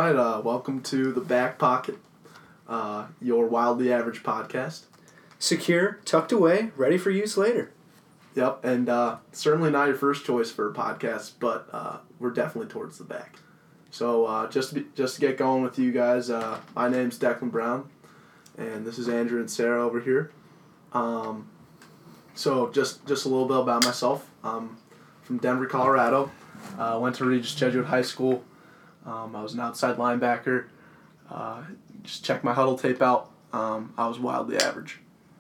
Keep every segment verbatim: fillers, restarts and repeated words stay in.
right, uh, welcome to The Back Pocket, uh, your wildly average podcast. Secure, tucked away, ready for use later. Yep, and uh, certainly not your first choice for a podcast, but uh, we're definitely towards the back. So uh, just to be, just to get going with you guys, uh, my name's Declan Brown, and this is Andrew and Sarah over here. Um, so just just a little bit about myself. I'm from Denver, Colorado. I uh, went to Regis Jesuit High School. Um, I was an outside linebacker. Uh, just check my huddle tape out. Um, I was wildly average.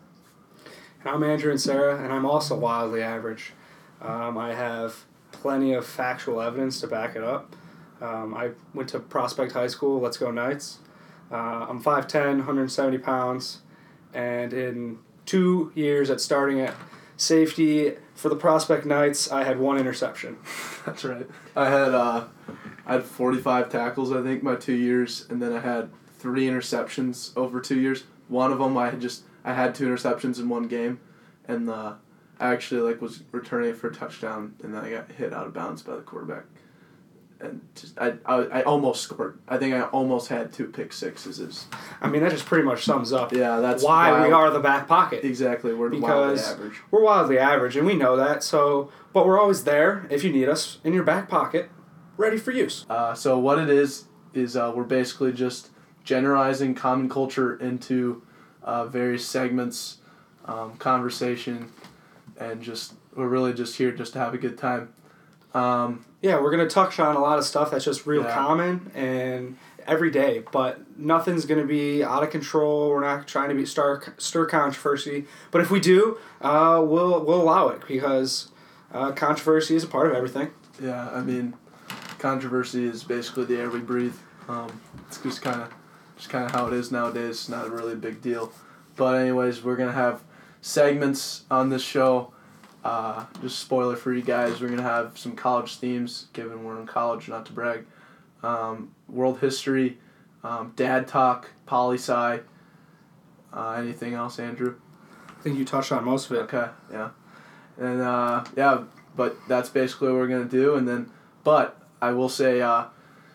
And I'm Andrew and Sarah, and I'm also wildly average. Um, I have plenty of factual evidence to back it up. Um, I went to Prospect High School. Let's go Knights. Uh, I'm five ten, one hundred seventy pounds, and in two years at starting at safety for the Prospect Knights, I had one interception. That's right. I had uh, I had forty-five tackles, I think, my two years, and then I had three interceptions over two years. One of them I had just I had two interceptions in one game, and uh, I actually like was returning it for a touchdown, and then I got hit out of bounds by the quarterback, and just I I, I almost scored. I think I almost had two pick sixes. Is I mean, that just pretty much sums up yeah, that's why wild. We are the back pocket. Exactly, we're because wildly average. We're wildly average, and we know that. So, but we're always there if you need us in your back pocket, ready for use. Uh, so what it is is uh, we're basically just generalizing common culture into uh, various segments, um, conversation, and just we're really just here just to have a good time. Um, yeah, we're gonna touch on a lot of stuff that's just real yeah. common and every day, but nothing's gonna be out of control. We're not trying to be stir stir controversy, but if we do, uh, we'll we'll allow it because uh, controversy is a part of everything. Yeah, I mean, controversy is basically the air we breathe. Um, it's just kind of just kind of how it is nowadays. It's not a really big deal. But anyways, we're going to have segments on this show. Uh, just spoiler for you guys, we're going to have some college themes, given we're in college, not to brag. Um, world history, um, dad talk, poli-sci. Uh, anything else, Andrew? I think you touched on most of it. Okay, yeah. And, uh, yeah, but that's basically what we're going to do. And then, but I will say, uh,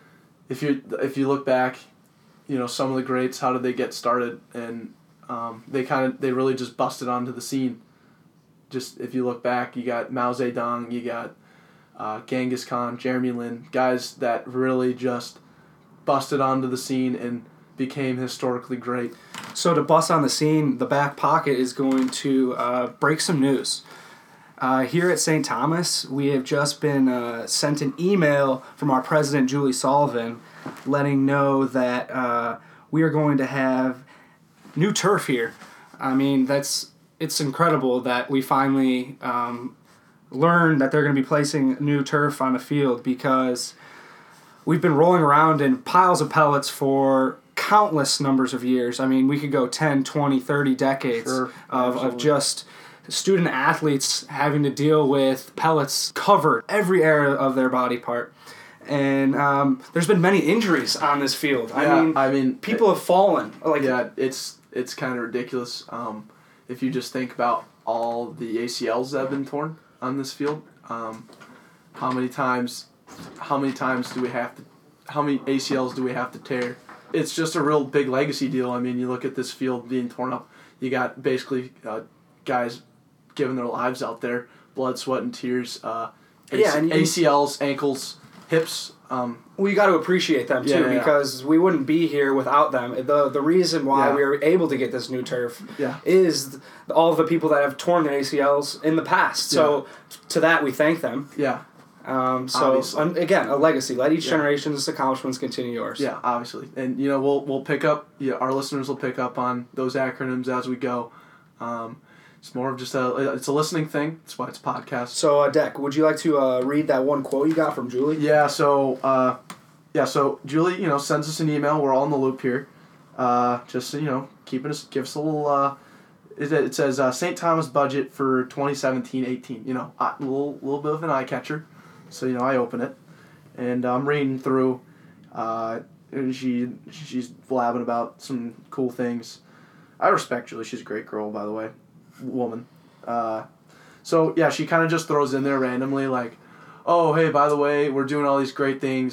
if you if you look back, you know, some of the greats, how did they get started? And um, they kind of, they really just busted onto the scene. Just, if you look back, you got Mao Zedong, you got uh, Genghis Khan, Jeremy Lin, guys that really just busted onto the scene and became historically great. So to bust on the scene, the back pocket is going to uh, break some news. Uh, here at Saint Thomas, we have just been uh, sent an email from our president, Julie Sullivan, letting know that uh, we are going to have new turf here. I mean, that's it's incredible that we finally um, learned that they're going to be placing new turf on the field because we've been rolling around in piles of pellets for countless numbers of years. I mean, we could go ten, twenty, thirty decades Sure, of, of just student athletes having to deal with pellets covered every area of their body part. And um, there's been many injuries on this field. I yeah, mean, I mean, people it, have fallen. Like yeah, it's it's kind of ridiculous. Um, if you just think about all the A C Ls that have been torn on this field, um, how many times, how many times do we have to, how many A C Ls do we have to tear? It's just a real big legacy deal. I mean, you look at this field being torn up. You got basically uh, guys giving their lives out there, blood, sweat, and tears. Uh, yeah, and A C Ls, ankles, hips. Um, well, you got to appreciate them too, yeah, yeah, because we wouldn't be here without them. The the reason why Yeah. we were able to get this new turf Yeah. is th- all of the people that have torn their A C Ls in the past. So to that we thank them. yeah, Um, so Obviously. um, again, a legacy. Let each Yeah. generation's accomplishments continue yours. yeah, obviously, and you know we'll we'll pick up. Yeah, our listeners will pick up on those acronyms as we go. Um, it's more of just a it's a listening thing. That's why it's a podcast. So, uh, Deck, would you like to uh, read that one quote you got from Julie? Yeah. So uh, yeah. So Julie, you know, sends us an email. We're all in the loop here. Uh, just you know, keeping us give us a little. Uh, it, it says uh, Saint Thomas budget for twenty seventeen eighteen. You know, a little little bit of an eye catcher. So you know, I open it, and I'm reading through. Uh, and she she's blabbing about some cool things. I respect Julie. She's a great girl, by the way, woman. Uh, so yeah, she kind of just throws in there randomly like, "Oh, hey, by the way, we're doing all these great things.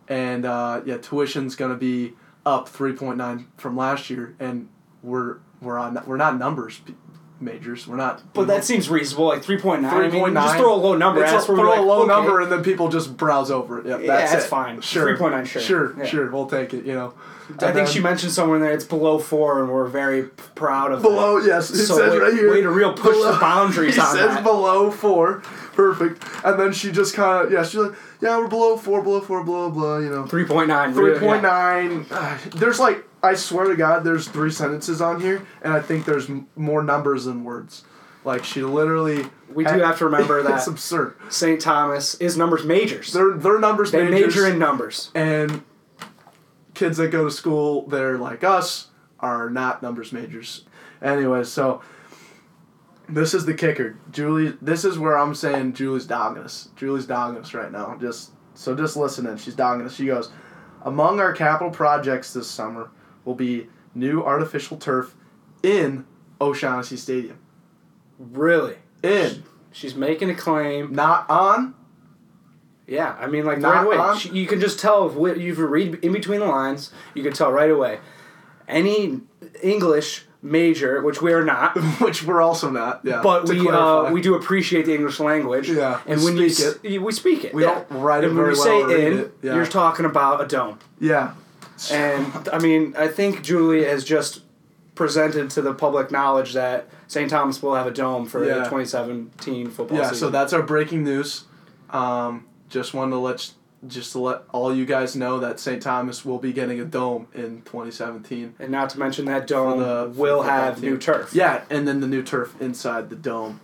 and uh, yeah, tuition's gonna be up three point nine from last year, and we're we're on we're not numbers majors. We're not. But that seems reasonable, like three point nine. three point nine. I mean, just throw a low number. It's That's a, where throw we're like, a low okay. number, and then people just browse over it. Yeah, Yeah, that's, that's it. fine. Sure, three point nine, sure. Sure, yeah. sure. We'll take it. You know. I And think then, she mentioned somewhere in there it's below four, and we're very p- proud of below. that. Yes, it so says way, right here. Way to real push below, the boundaries it on says that. below four. Perfect. And then she just kind of yeah, she's like yeah, we're below four, below four, blah blah. You know. Three point nine. Three point nine. Uh, there's like I swear to God, there's three sentences on here, and I think there's m- more numbers than words. Like she literally. We do have to remember that it's absurd. Saint Thomas is numbers majors. They're they're numbers they majors. major in numbers. And kids that go to school, they're like us, are not numbers majors. Anyway, so this is the kicker. Julie, this is where I'm saying Julie's dogging us. Julie's dogging us right now. Just so just listen in. She's dogging us. She goes, among our capital projects this summer will be new artificial turf in O'Shaughnessy Stadium. Really? In. She's making a claim. Not on. Yeah, I mean, like, Not right away. on- She, you can just tell, if wh- you read in between the lines, you can tell right away. Any English major, which we are not, Which we're also not. Yeah. but to we uh, clarify. we do appreciate the English language. Yeah, and we when you speak s- you we speak it. We yeah. don't write it and when very you well say or read in, it. Yeah. you're talking about a dome. Yeah. And I mean, I think Julie has just presented to the public knowledge that Saint Thomas will have a dome for Yeah. the twenty seventeen football Yeah, season. so that's our breaking news. Um, just wanted to let just to let all you guys know that Saint Thomas will be getting a dome in twenty seventeen. And not to mention that dome For the- for will the football have team. new turf. Yeah, and then the new turf inside the dome.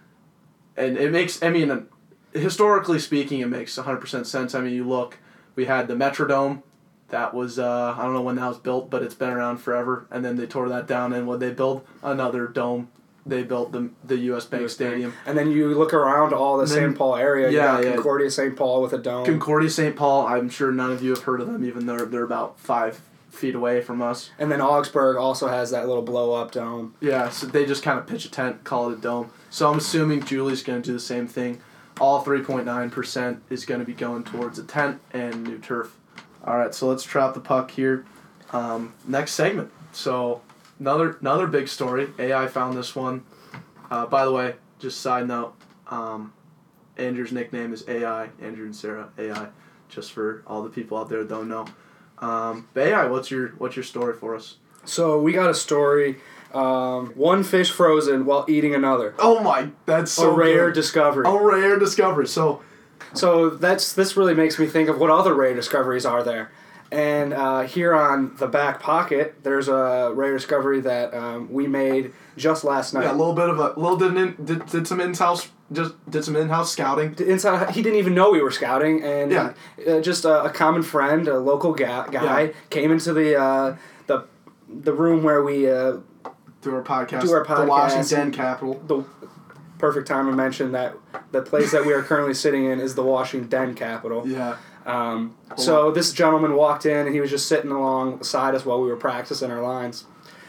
And it makes, I mean, historically speaking, it makes one hundred percent sense. I mean, you look, we had the Metrodome. That was, uh, I don't know when that was built, but it's been around forever. And then they tore that down, and when they built another dome, they built the the U S Bank U S Stadium. And then you look around all the And then- Saint Paul area. yeah, you got yeah. Concordia Saint Paul with a dome. Concordia Saint Paul, I'm sure none of you have heard of them, even though they're, they're about five feet away from us. and then Augsburg also has that little blow up dome. Yeah, so they just kind of pitch a tent, call it a dome. So I'm assuming Julie's going to do the same thing. All three point nine percent is going to be going towards a tent and new turf. All right, so let's trap the puck here. Um, next segment. So another another big story. A I found this one. Uh, by the way, just side note, um, Andrew's nickname is A I. Andrew and Sarah, A I. Just for all the people out there that don't know. Um, but A I, what's your what's your story for us? So we got a story. Um, one fish frozen while eating another. Oh my, that's so a rare good. discovery. A rare discovery. So, So that's this really makes me think of what other rare discoveries are there. And uh, here on the back pocket, there's a rare discovery that um, we made just last night. yeah, a little bit of a little did in, did, did some in-house just did some in-house scouting. Inside, he didn't even know we were scouting, and Yeah. uh, just a, a common friend, a local ga- guy, Yeah. came into the uh, the the room where we uh, Do our podcast. Do our The podcast. Washington Capitol. the perfect time to mention that the place that we are currently sitting in is the Washington Capitol. Yeah. Um, so this gentleman walked in and he was just sitting alongside us while we were practicing our lines,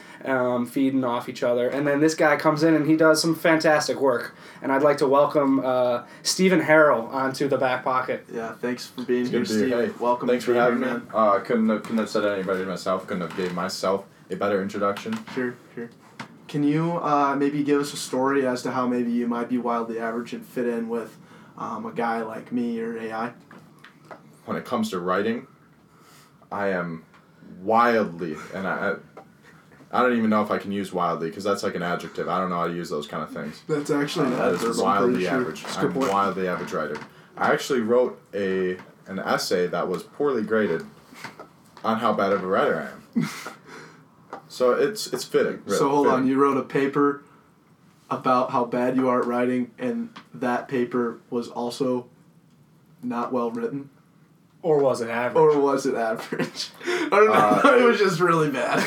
um, feeding off each other. And then this guy comes in and he does some fantastic work. And I'd like to welcome uh, Stephen Harrell onto the back pocket. Yeah. Thanks for being It's here, good to be Steve. here. Hey, Welcome. Thanks to for being having here, me. Uh, I couldn't have, couldn't have said anybody myself. Couldn't have gave myself a better introduction. Sure. Sure. Can you uh, maybe give us a story as to how maybe you might be wildly average and fit in with um, a guy like me or A I? When it comes to writing, I am wildly, and I, I don't even know if I can use wildly because that's like an adjective. I don't know how to use those kind of things. That's actually That is wildly average. It's a I'm good a point. wildly average writer. I actually wrote a an essay that was poorly graded on how bad of a writer I am. So it's it's fitting. Really, So hold fitting. on, you wrote a paper about how bad you are at writing, and that paper was also not well written, Or was it average? or was it average? I don't know. Uh, it was just really bad.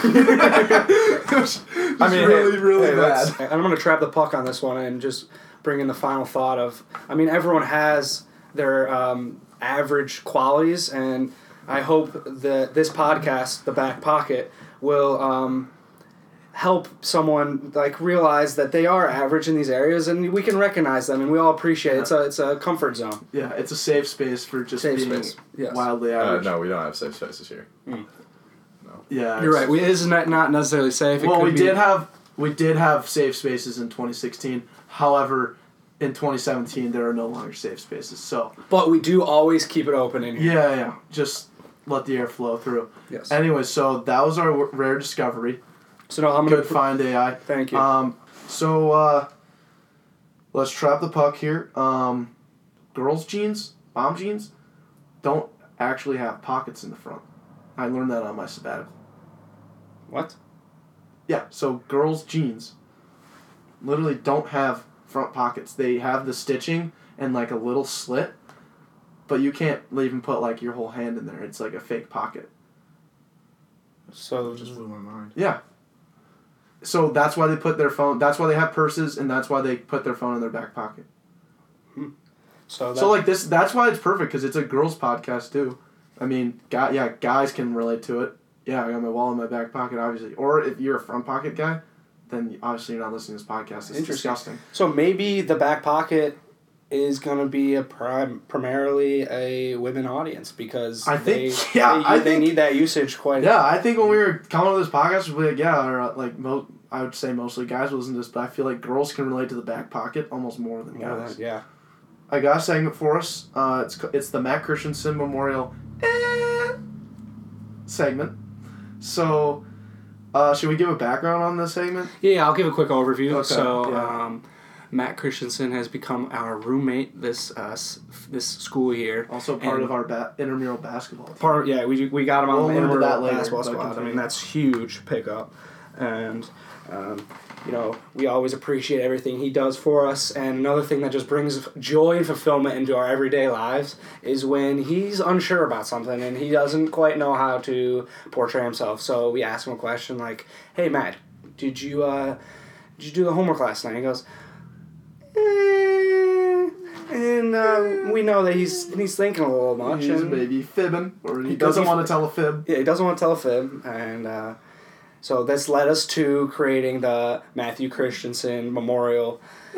It was just I mean, really, hey, really hey, bad. let's- I'm going to trap the puck on this one and just bring in the final thought of, I mean, everyone has their um, average qualities, and I hope that this podcast, The Back Pocket, will um, help someone like realize that they are average in these areas, and we can recognize them, and we all appreciate it. It's a it's a comfort zone. Yeah, it's a safe space for just Safe being space. Yes. wildly Uh, average. no, we don't have safe spaces here. Mm. Yeah, You're right. We, it is not not necessarily safe. It well, could we be, did have we did have safe spaces in twenty sixteen. However, in twenty seventeen there are no longer safe spaces. So but we do always keep it open in here. yeah, yeah, just let the air flow through. Yes. Anyway, so that was our w- rare discovery. So no, I'm gonna Good put- find A I. Thank you. Um, so uh, let's trap the puck here. Um, girls' jeans, mom jeans, don't actually have pockets in the front. I learned that on my sabbatical. What? Yeah, so girls' jeans literally don't have front pockets. They have the stitching and like a little slit, but you can't even put like your whole hand in there. It's like a fake pocket. So Just blew my mind. Yeah. So that's why they put their phone. That's why they have purses, and that's why they put their phone in their back pocket. so that, So like this, that's why it's perfect because it's a girls' podcast too. I mean, guy, yeah, guys can relate to it. Yeah, I got my wallet in my back pocket, obviously. Or if you're a front pocket guy, then obviously you're not listening to this podcast. It's Interesting. disgusting. so maybe the back pocket is gonna be a prim- primarily a women audience because I think- they, yeah, they, I they think- need that usage quite. Yeah, I think when we were coming to this podcast, we'd be like, yeah, or uh, like mo- I would say mostly guys will listen to this, but I feel like girls can relate to the back pocket almost more than More guys. than- yeah. I got a segment for us. Uh, it's co- it's the Matt Christensen Memorial eh, segment. So, uh, should we give a background on this segment? Yeah, I'll give a quick overview. Okay, so, yeah. um, Matt Christensen has become our roommate this uh, s- this school year. Also part And- of our ba- intramural basketball team. Part yeah, we we got him on We'll the allude to intramural that later, basketball but squad. I continue. mean, that's huge pickup, and um, you know we always appreciate everything he does for us. And another thing that just brings joy and fulfillment into our everyday lives is when he's unsure about something and he doesn't quite know how to portray himself. So we ask him a question like, "Hey Matt, did you uh, did you do the homework last night?" He goes, "Eh," and uh, we know that he's he's thinking a little much. He's and, maybe fibbing, or he, He doesn't doesn't- want to tell a fib. Yeah, he doesn't want to tell a fib, and uh, so this led us to creating the Matthew Christensen Memorial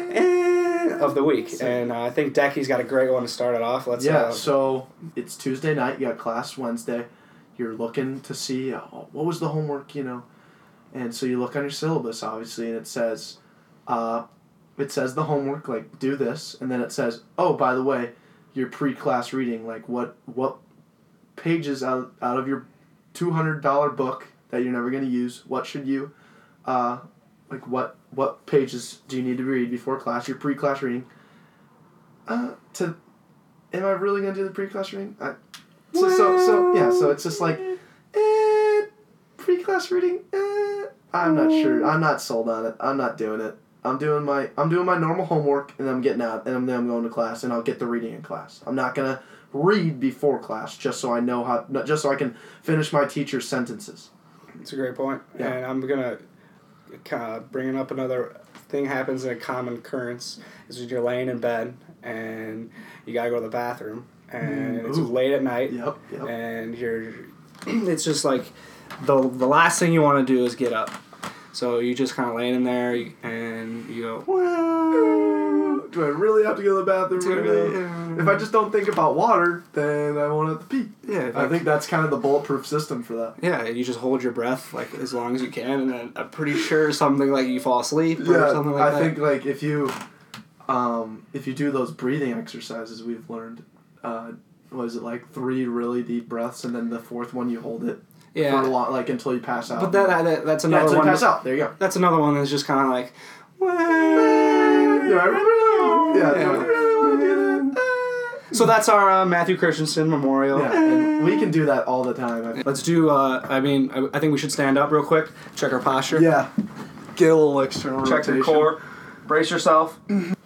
eh, of the week, and uh, I think Decky's got a great one to start it off. Let's Yeah, uh, so it's Tuesday night. You got class Wednesday. You're looking to see oh, what was the homework, you know, and so you look on your syllabus, obviously, and it says, uh, it says the homework like do this, and then it says, oh, by the way, your pre-class reading, like what what pages out out of your two hundred dollar book that you're never gonna use, what should you, uh, like what what pages do you need to read before class? Your pre-class reading. Uh, to, am I really gonna do the pre-class reading? I, so so so yeah. So it's just like, eh, pre-class reading. Eh, I'm not sure. I'm not sold on it. I'm not doing it. I'm doing my I'm doing my normal homework and I'm getting out and then I'm going to class and I'll get the reading in class. I'm not gonna read before class just so I know how not just so I can finish my teacher's sentences. it's a great point, Yeah. and I'm gonna kind of bringing up another thing happens in a common occurrence is when you're laying in bed and you gotta go to the bathroom and Mm, it's ooh. late at night. Yep. Yep. And you're it's just like the the last thing you want to do is get up, so you just kind of laying in there and you go, well, Do I really have to go to the bathroom? Do I Really? really? If I just don't think about water, then I won't have to pee. yeah, I think that's kind of the bulletproof system for that. yeah, you just hold your breath like as long as you can, and then I'm pretty sure something like you fall asleep or Yeah, something like I that. think like if you, um, if you do those breathing exercises we've learned, uh, was it like three really deep breaths and then the fourth one you hold it yeah, for a lot, like until you pass out. but that, that that's yeah, another until one. you pass out. There you go. That's another one that's just kind of like, well, Do I really? Yeah. Do I Yeah. really want to do that? So that's our uh, Matthew Christensen Memorial. Yeah, and we can do that all the time. I- Let's do. Uh, I mean, I, I think we should stand up real quick. Check our posture. Yeah. Get a little external Check your rotation. core. Brace yourself.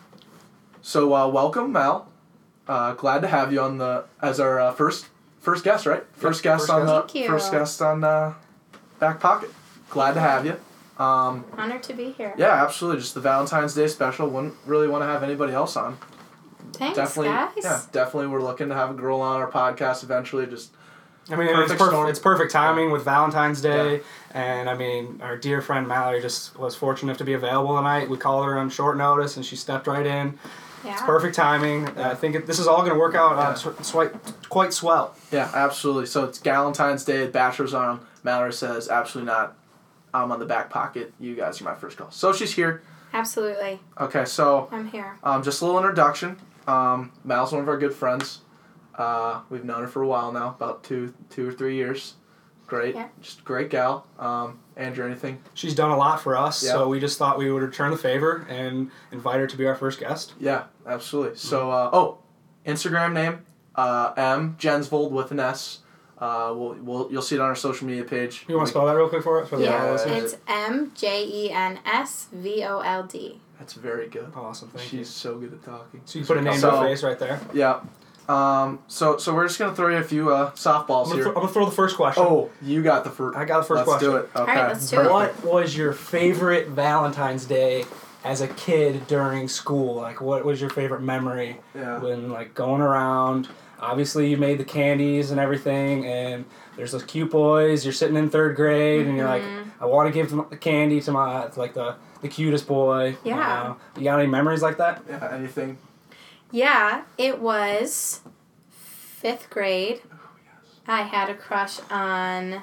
So uh, welcome, Mal. Uh, glad to have you on the as our uh, first first guest, right? First guest first on guest. the Thank you. first guest on uh, Back Pocket. Glad to have you. Um, Honored to be here. yeah, absolutely. Just the Valentine's Day special. Wouldn't really want to have anybody else on. Thanks, definitely, guys. yeah, definitely. We're looking to have a girl on our podcast eventually. Just I mean, Perfect it's, perf- storm. it's perfect timing with Valentine's Day, and I mean, our dear friend Mallory just was fortunate enough to be available tonight. We called her on short notice, and she stepped right in. Yeah. It's perfect timing. I think it, this is all going to work out uh, Yeah. sw- swi- quite swell. Yeah, absolutely. So it's Galentine's Day, Bachelor's on. Mallory says, absolutely not. I'm on the back pocket. You guys are my first call. So she's here. Absolutely. Okay, so I'm here. um, just a little introduction. Um, Mal's one of our good friends. Uh, we've known her for a while now, about two, two or three years. Great, Yeah. just a great gal. Um, Andrew, anything? She's done a lot for us, Yeah. so we just thought we would return the favor and invite her to be our first guest. Yeah, absolutely. So, uh, oh, Instagram name, uh, M Jensvold with an S. Uh, we'll, we'll you'll see it on our social media page. You want to spell that real quick for us? For the Yeah, audio listeners? It's M J E N S V O L D. That's very good. Awesome, thank She's you. so good at talking. So you put a name So- to a face right there. Yeah. Um, so so we're just gonna throw you a few uh, I'm softballs gonna, here. th- I'm gonna throw the first question. Oh, you got the first. I got the first let's question. do it. Okay. right, let's do it. What was your favorite Valentine's Day as a kid during school? Like, what was your favorite memory Yeah. when, like, going around? Obviously, you made the candies and everything, and there's those cute boys. You're sitting in third grade, and you're like, I want to give them the candy to my, to like the the cutest boy. Yeah. You know? You got any memories like that? Yeah. Anything? Yeah, it was fifth grade. I had a crush on,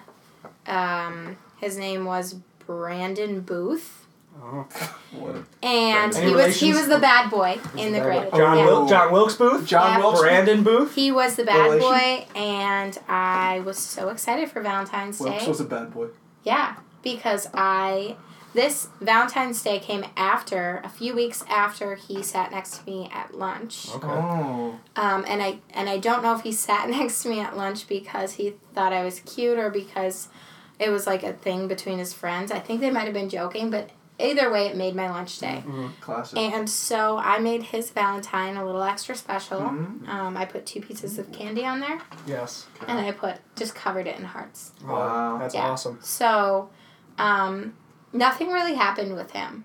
um, his name was Brandon Booth. Oh. What? And Any he was he relations? was the bad boy in the grade. John, Yeah. Wil- John Wilkes Booth? John Yeah. Wilkes. Brandon Booth? He was the bad Relation? boy, and I was so excited for Valentine's Wilkes Day. was a bad boy. Yeah, because I this Valentine's Day came after a few weeks after he sat next to me at lunch. Okay. Oh. Um, and I and I don't know if he sat next to me at lunch because he thought I was cute or because it was like a thing between his friends. I think they might have been joking, but either way, it made my lunch day. Mm-hmm. Classic. And so I made his Valentine a little extra special. Mhm. Um, I put two pieces of candy on there, Yes. and I put just covered it in hearts. Wow. That's Yeah. awesome. So, um, nothing really happened with him.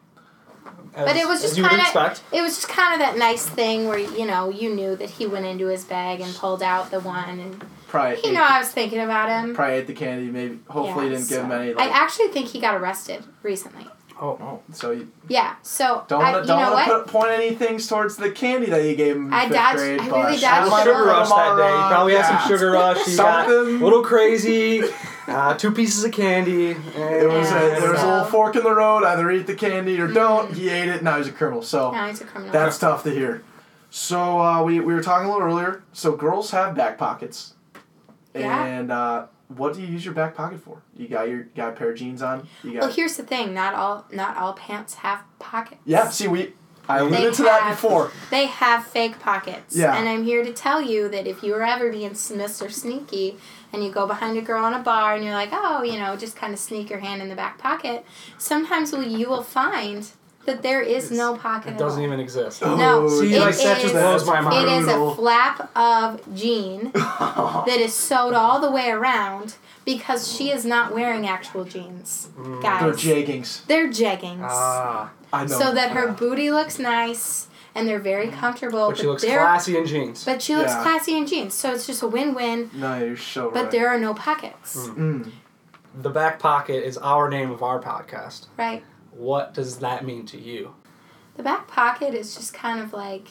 As, But it was as just you would kinda- expect. It was just kind of that nice thing where, you know, you knew that he went into his bag and pulled out the one, and Probably. you ate, know I was thinking about him. Probably ate the candy. Maybe. Hopefully, Yeah, didn't give him so- any. I Like, actually think he got arrested recently. Oh. oh. So you Yeah, so don't I, wanna, you don't know want what? to point any things towards the candy that you gave him. In I fifth dodged- Grade, I but really Had a dodged sugar sugar rush that day. You probably had Yeah. some sugar rush. You got a Something. little crazy. Uh, two pieces of candy. And It was Yeah, a, there was a so- little fork in the road. Either eat the candy or don't. Mhm. He ate it. Now he's a criminal. So Now he's a criminal. that's tough to hear. So uh, we we were talking a little earlier. So girls have back pockets. Yeah. And uh, what do you use your back pocket for? You got your got a pair of jeans on. You got. Well, here's the thing: not all not all pants have pockets. yeah. See, we I They alluded to that have- before. They have fake pockets. Yeah. And I'm here to tell you that if you were ever being Mister Sneaky and you go behind a girl in a bar and you're like, oh, you know, just kind of sneak your hand in the back pocket, sometimes will you will find that there is no pocket It at doesn't all. even exist. No, See, it like, that just is- blows my mind. It is a Brutal. flap of jean that is sewed all the way around because she is not wearing actual jeans, Mm. guys. They're jeggings. They're jeggings. Ah. I know. So that her Yeah. booty looks nice and they're very comfortable. But she looks they're- classy in jeans. But she looks Yeah. classy in jeans. So it's just a win-win. No, you're so right. But there are no pockets. Mm. Mm. The back pocket is our name of our podcast. Right? What does that mean to you? The back pocket is just kind of like,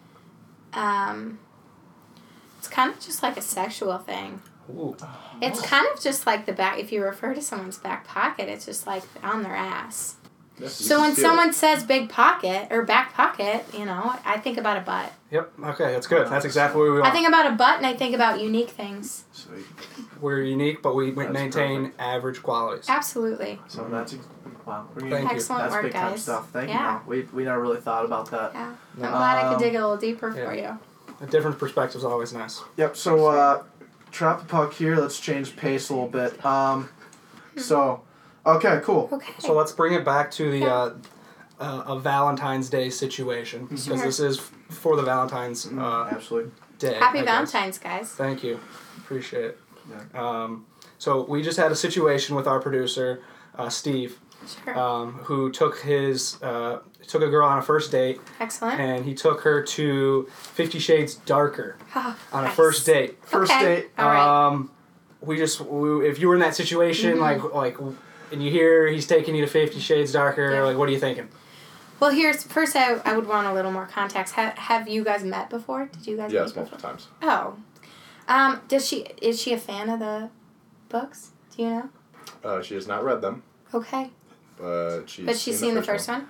um, it's kind of just like a sexual thing. Ooh. It's kind of just like the back, if you refer to someone's back pocket, it's just like on their ass. Yes, you So can when feel someone says big pocket or back pocket, you know, I think about a butt. Yep. Okay, that's good. That's exactly what we I want. think about a butt and I think about unique things. it. Sweet. We're unique, but we That's maintain perfect. average qualities. Absolutely. So that's ex- wow. We're gonna, Thank you. Excellent that's work, big time guys. stuff. Thank Yeah. you. Mom. We we never really thought about that. Yeah. No. I'm glad I Um, could dig a little deeper yeah. for you. A different perspective is always nice. Yep. So uh, drop the puck here. Let's change pace a little bit. Um, so okay, cool. Okay. So let's bring it back to the Yeah. uh, uh, a Valentine's Day situation because Sure. this is f- for the Valentine's uh, Absolutely. Day. Happy I guess. Valentine's, guys. Thank you. Appreciate it. Yeah. Um, so we just had a situation with our producer, uh, Steve, Sure. um, who took his uh, took a girl on a first date, Excellent. and he took her to Fifty Shades Darker Oh, on a nice. first date. First Okay. date. All right. Um, we just we, if you were in that situation, Mm-hmm. like like, and you hear he's taking you to Fifty Shades Darker, Yeah. like what are you thinking? Well, here's first. I, I would want a little more context. Ha- have you guys met before? Did you guys? Yes, meet multiple before? times. Oh, um, does she is she a fan of the books? Do you know? Uh, she has not read them, Okay, but she's. but she's seen the first one.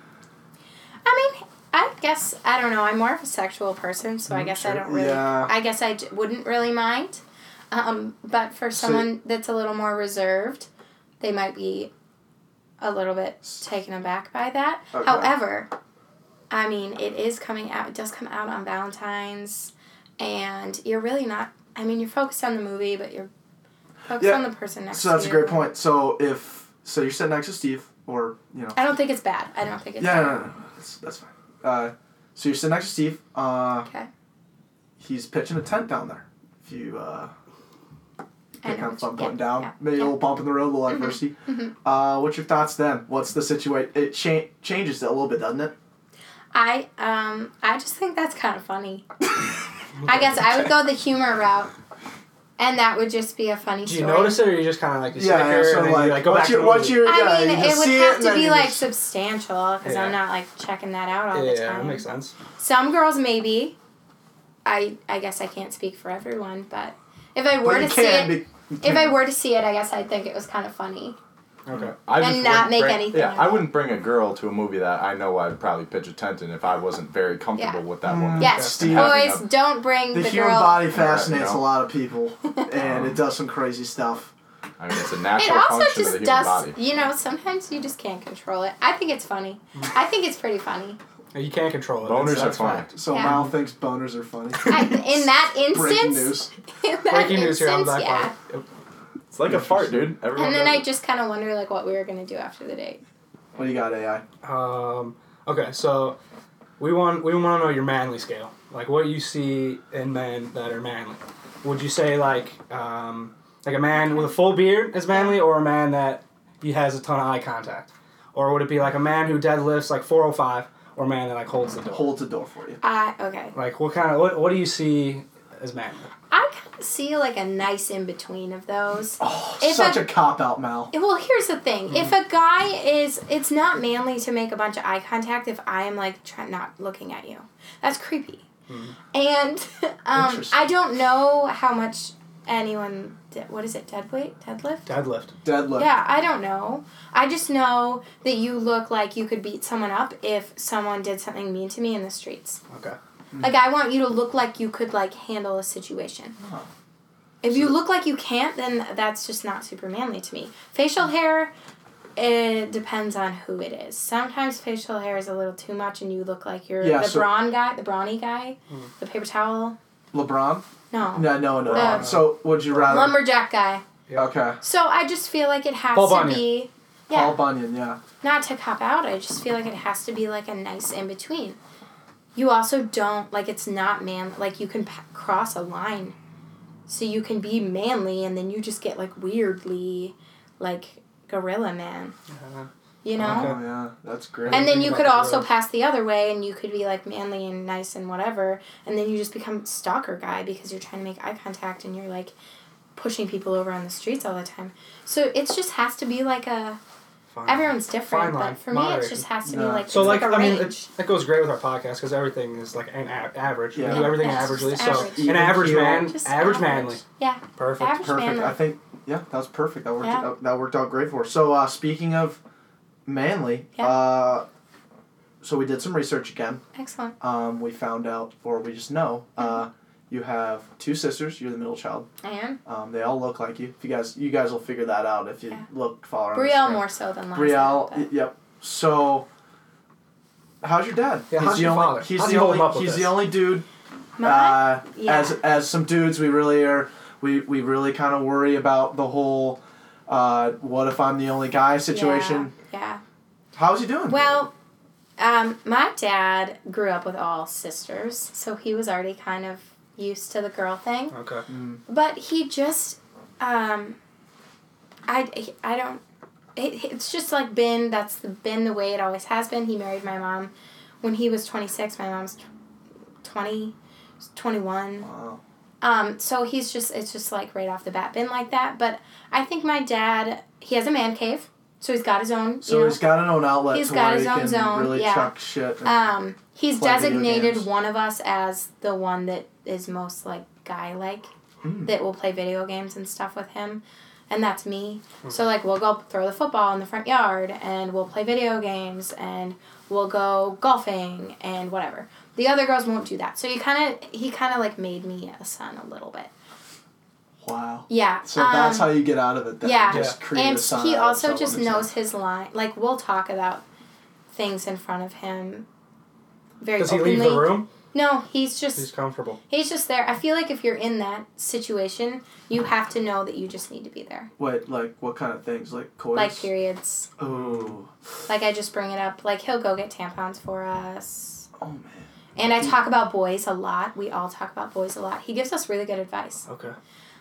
I mean, I guess I don't know. I'm more of a sexual person, so I guess I don't really. Yeah. I guess I d- wouldn't really mind. Um, but for So- someone that's a little more reserved, they might be a little bit taken aback by that. Okay. However, I mean, it is coming out. It does come out on Valentine's, and you're really not. I mean, you're focused on the movie, but you're focused Yeah, on the person next to So you. that's a great point. So if so, you're sitting next to Steve, or you know. I don't think it's bad. I don't think it's Yeah, bad. no, no, no, that's that's fine. Uh, so you're sitting next to Steve. Uh, Okay. he's pitching a tent down there. If you uh, I get know kind of what you- fun yeah, putting down, yeah, maybe yeah. a little bump in the road, a little Mhm, adversity. mhm. Uh, what's your thoughts then? What's the situation? It cha- changes it a little bit, doesn't it? I um I just think that's kind of funny. I guess I would go the humor route, and that would just be a funny Do you story. notice it, or you just kind of like you Yeah, sit yeah, there so and then like, you like go what's back your, to the what's movie? your, I yeah, mean, you it just would see have and to then be you like just- substantial because I'm Yeah. not like checking that out all Yeah, the yeah, time. that makes sense. Some girls maybe. I I guess I can't speak for everyone, but if I were But to you see can it, be, you if I can. were to see it, I guess I'd think it was kind of funny. Okay. I And just not wouldn't make bring, anything Yeah, of I it. wouldn't bring a girl to a movie that I know I'd probably pitch a tent in if I wasn't very comfortable Yeah. with that Mm. woman. Yes, Steve- boys, Having don't bring The the, human girl. body fascinates you know? a lot of people, and it does some crazy stuff. I mean, it's a It natural also function of the just human does. body. You know, sometimes you just can't control it. I think it's funny. I think it's pretty funny. You can't control it. Boners That's- are that's funny. fact. So Yeah. Mal thinks boners are funny. I, in that instance, Breaking news. in that Breaking news here on the instance, back yeah. pocket. It's like a fart, dude. Everyone And then does I it. just kind of wonder like what we were gonna do after the date. What do you got, A I? Yep. Um, okay, so we want we want to know your manly scale, like what you see in men that are manly. Would you say like um, like a man with a full beard is manly, or a man that he has a ton of eye contact, or would it be like a man who deadlifts like four oh five, or a man that like holds the door? Holds the door for you. I okay. Like what kind of what what do you see as manly? I kind of see like a nice in between of those. Oh, If such I- a cop out, Mal. Well, here's the thing. If a guy is, it's not manly to make a bunch of eye contact if I am like try, not looking at you. That's creepy. And um, Interesting. I don't know how much anyone. De- what is it? Deadweight? Deadlift? Deadlift. Deadlift. Yeah, I don't know. I just know that you look like you could beat someone up if someone did something mean to me in the streets. Okay. Like I want you to look like you could like handle a situation. Oh. If you look like you can't, then that's just not super manly to me. Facial hair, it depends on who it is. Sometimes facial hair is a little too much, and you look like you're Yeah, the so- brawn guy, the brawny guy, the paper towel. LeBron? No, No, no, no. The- So, would you rather? lumberjack guy. Okay. So I just feel like it has Paul to Bunyan. be. Yeah. Paul Bunyan, yeah. Not to cop out, I just feel like it has to be like a nice in between. You also don't like it's not man like you can p- cross a line, so you can be manly and then you just get like weirdly, like gorilla man. Uh, You know. Okay. Oh, yeah. That's great. And then Think you about could the also gorillas. pass the other way, and you could be like manly and nice and whatever, and then you just become stalker guy because you're trying to make eye contact and you're like pushing people over on the streets all the time. So it just has to be like a. fine. Everyone's different, Fine line. but for me, it Moderation. just has to No. be like So it's like, like a I mean, range. it, that goes great with our podcast because everything is like an a- average. Yeah. We do everything Yeah, it's averagely. just So average. an Even average keel. man, Just average, average. manly, Yeah. perfect. Average Perfect. manly. I think, yeah, that was perfect. That worked, Yeah. that, that worked out great for us. So, uh, speaking of manly, Yeah. uh, so we did some research again. Excellent. Um, we found out, or we just know, uh, you have two sisters. You're the middle child. I am. Um, they all look like you. If you guys, you guys will figure that out if you Yeah. look, follow her on Brielle Instagram. more so than Liza. Brielle, but- y- yep. So, how's your dad? Yeah, he's how's the your only, father? He's How's the he hold only. him up with He's this? the only dude. My- Uh, yeah. As as some dudes, we really are. We we really kind of worry about the whole. Uh, what if I'm the only guy situation? Yeah. How's he doing? Well, um, my dad grew up with all sisters, so he was already kind of used to the girl thing. Okay. Mm, But he just, um, I, I don't, it, it's just like been, that's the, been the way it always has been. He married my mom when he was twenty-six. My mom's twenty, twenty-one. wow. Um, so he's just, it's just like right off the bat been like that. But I think my dad, he has a man cave. So he's got his own, So you know, he's got an own outlet he's to got where his he own can zone, really yeah. chuck shit. And, Um, he's play video designated games. one of us as the one that is most like guy-like, Hmm. that will play video games and stuff with him, and that's me. So like we'll go throw the football in the front yard, and we'll play video games, and we'll go golfing and whatever. The other girls won't do that. So he kind of he kind of like made me a son a little bit. Wow. Yeah. So that's um, how you get out of it then. Yeah. Just create And a son he out of also someone just who's knows not- his line. Like we'll talk about things in front of him very Does he openly. leave the room? No, he's just He's comfortable. he's just there. I feel like if you're in that situation, you have to know that you just need to be there. Wait, like what kind of things? Like coitus? Like periods. Oh. Like I just bring it up. Like he'll go get tampons for us. Oh man. And I talk about boys a lot. We all talk about boys a lot. He gives us really good advice. Okay.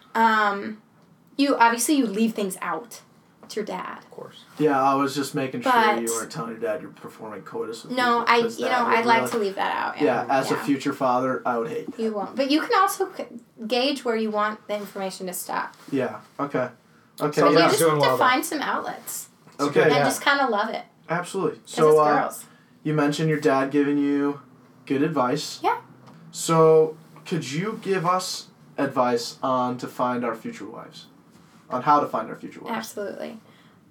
Um, you obviously you leave things out. It's your dad. Of course. Yeah, I was just making sure But- you weren't telling your dad you're performing coitus with No, people, I 'cause you that know would I'd like really- to leave that out. Yeah, and- as a yeah. future father, I would hate that. You won't. But you can also c- gauge where you want the information to stop. Yeah. Okay. Okay. So And yeah. you yeah. just doing have to well, though. find some outlets. Okay. And Yeah. just kind of love it. Absolutely. Because So it's uh, girls. you mentioned your dad giving you good advice. Yeah. So could you give us advice on to find our future wives, on how to find our future wives? Absolutely.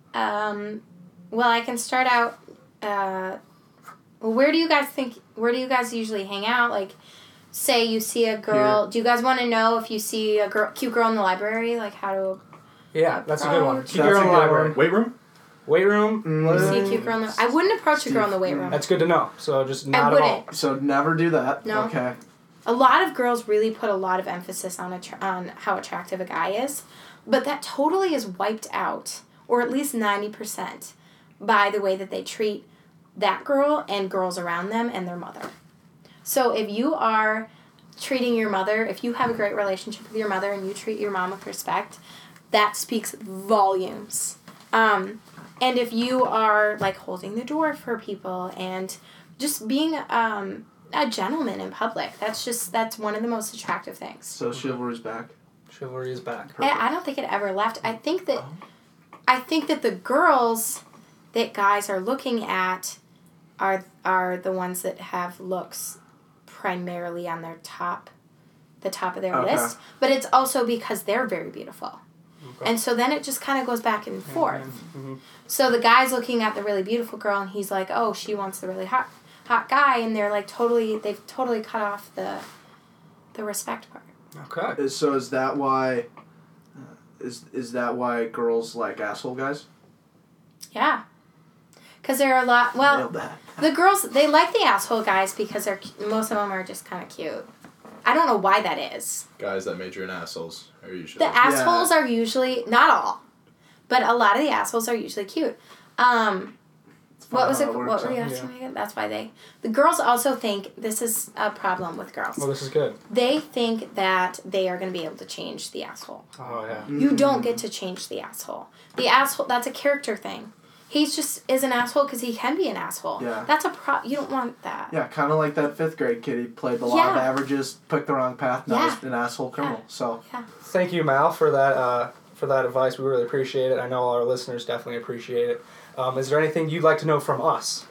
Um, well, I can start out. Uh, where do you guys think? Where do you guys usually hang out? Like, say you see a girl. Do you guys want to know if you see a girl, cute girl in the library? Like how to Yeah, that's a good one. Approach. Keep That's your a own good library. one. Weight room? Weight room. Mm. see a cute girl in the. I wouldn't approach a girl in the weight room. That's good to know. So just not I at all. wouldn't. So never do that. No. Okay. A lot of girls really put a lot of emphasis on attra- on how attractive a guy is, but that totally is wiped out, or at least ninety percent, by the way that they treat that girl and girls around them and their mother. So if you are treating your mother, if you have a great relationship with your mother and you treat your mom with respect, that speaks volumes. Um, and if you are like holding the door for people and just being um, a gentleman in public, that's just that's one of the most attractive things. So chivalry's back. Chivalry is back. And I don't think it ever left. I think that I think that the girls that guys are looking at are are the ones that have looks primarily on their top the top of their Okay. list. But it's also because they're very beautiful. Okay. And so then it just kind of goes back and forth. Mm-hmm. So the guy's looking at the really beautiful girl and he's like, "Oh, she wants the really hot hot guy," and they're like totally they've totally cut off the the respect part. Okay. Is- So is that why? Uh, is is that why girls like asshole guys? Yeah. Cuz there are a lot well, Nailed that. the girls they like the asshole guys because they're cu- most of them are just kind of cute. I don't know why that is. Guys that major in assholes are usually. The assholes are usually not all, but a lot of the assholes are usually cute. Um It's What funny was how it? works What were you out. asking me again? That's why they. The girls also think this is a problem with girls. Well, this is good. They think that they are going to be able to change the asshole. Oh yeah. You don't get to change the asshole. The asshole. That's a character thing. He's just is an asshole because he can be an asshole. Yeah. That's a pro. You don't want that. Yeah, kind of like that fifth grade kid. He played the law of Yeah. averages, picked the wrong path, now Yeah. he's an asshole criminal. So Thank you, Mal, for that uh, for that advice. We really appreciate it. I know our listeners definitely appreciate it. Um, is there anything you'd like to know from us?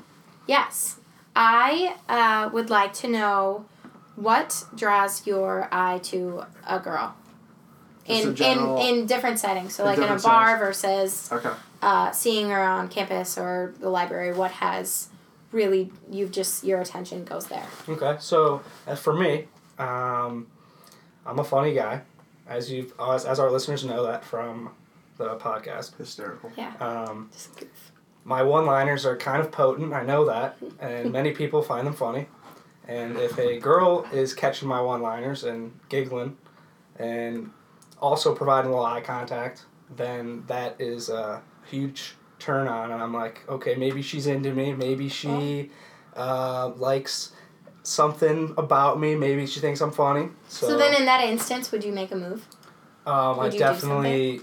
Yes, I uh, would like to know what draws your eye to a girl. Just In, a general- in in different settings. So in like in a different bar versus okay. uh, seeing her on campus or the library, what has really you've just your attention goes there. Okay, so as for me, um, I'm a funny guy, as you as, as our listeners know that from the podcast. Hysterical. Yeah. Um, Just goof. my one-liners are kind of potent. I know that, and many people find them funny. And if a girl is catching my one-liners and giggling, and also providing a little eye contact, then that is a huge turn on. And I'm like, okay, maybe she's into me. Maybe she uh, likes something about me. Maybe she thinks I'm funny. So, So then in that instance, would you make a move? um, I would you do definitely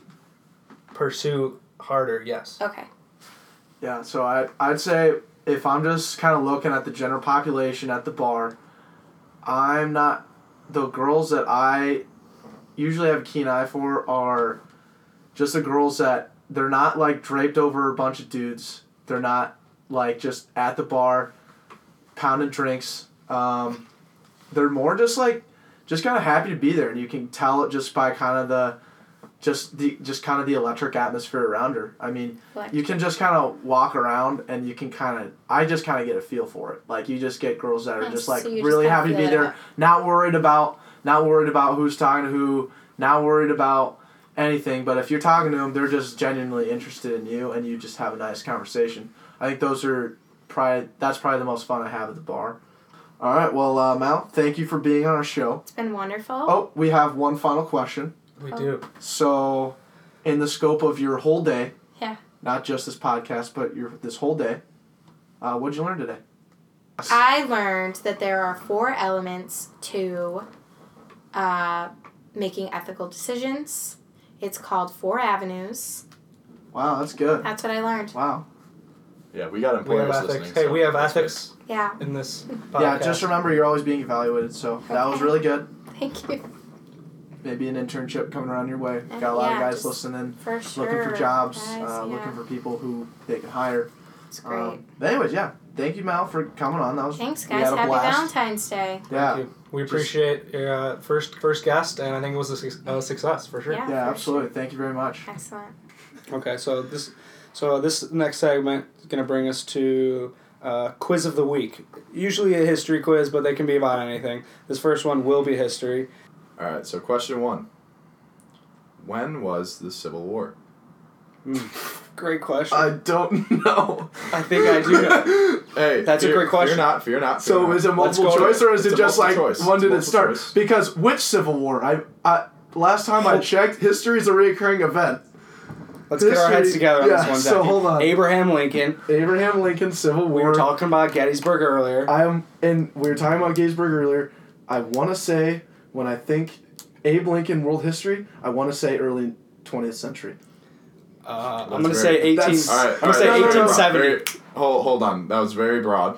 pursue harder. Yes. Okay. Yeah, so I I'd say if I'm just kind of looking at the general population at the bar, I'm not the girls that I usually have a keen eye for are just the girls that they're not like draped over a bunch of dudes. They're not like just at the bar pounding drinks. Um, they're more just like just kind of happy to be there, and you can tell it just by kind of the just the just kind of the electric atmosphere around her. I mean, Electric. you can just kind of walk around and you can kind of I just kind of get a feel for it. Like you just get girls that are Nice. just like So you just really kinda happy to be feel it there, out. not worried about not worried about who's talking to who, not worried about anything. But if you're talking to them, they're just genuinely interested in you, and you just have a nice conversation. I think those are probably that's probably the most fun I have at the bar. All right, well, uh, Mal, thank you for being on our show. It's been wonderful. Oh, we have one final question. We Oh. do. So, in the scope of your whole day, Yeah. not just this podcast, but your this whole day, uh, what did you learn today? I learned that there are four elements to uh, making ethical decisions. It's called Four Avenues. Wow, that's good. That's what I learned. Wow. Yeah, we got We employers have ethics. listening. Hey, so we have that's ethics Yeah. in this podcast. Yeah, just remember you're always being evaluated. So that was Okay. really good. Thank you. Maybe an internship coming around your way. Uh, Got a lot yeah, of guys just listening, For sure. looking for jobs, Guys, uh, yeah. looking for people who they can hire. It's great. Um, but anyways, yeah, thank you, Mal, for coming on. That was Thanks, we guys. had a Happy blast. Valentine's Day. Yeah, Thank you. We appreciate your uh, first first guest, and I think it was a suc- uh, success for sure. Yeah. yeah, for absolutely. Thank you very much. Excellent. Okay, so this so this next segment is going to bring us to uh, quiz of the week. Usually a history quiz, but they can be about anything. This first one will be history. All right, so question one. When was the Civil War? Great question. I don't know. I think I do know. Hey, That's a fear, great question. Fear not, fear not. Fear So not. is it multiple go to choice it. or is It's it a just like multiple choice. when did it Multiple start? choice. Because which Civil War? I, I last time I checked, history is a recurring event. Let's get our heads history- together on yeah, this one. so Jackie. hold on. Abraham Lincoln. Abraham Lincoln Civil War. We were talking about Gettysburg earlier. I'm and we were talking about Gettysburg earlier. I want to say when I think Abe Lincoln world history, I want to say early twentieth century. Uh, I'm That's gonna very- say eighteen. that's- All right, I'm gonna all say right, no, no, no. eighteen seventy. Very, hold, hold on. That was very broad.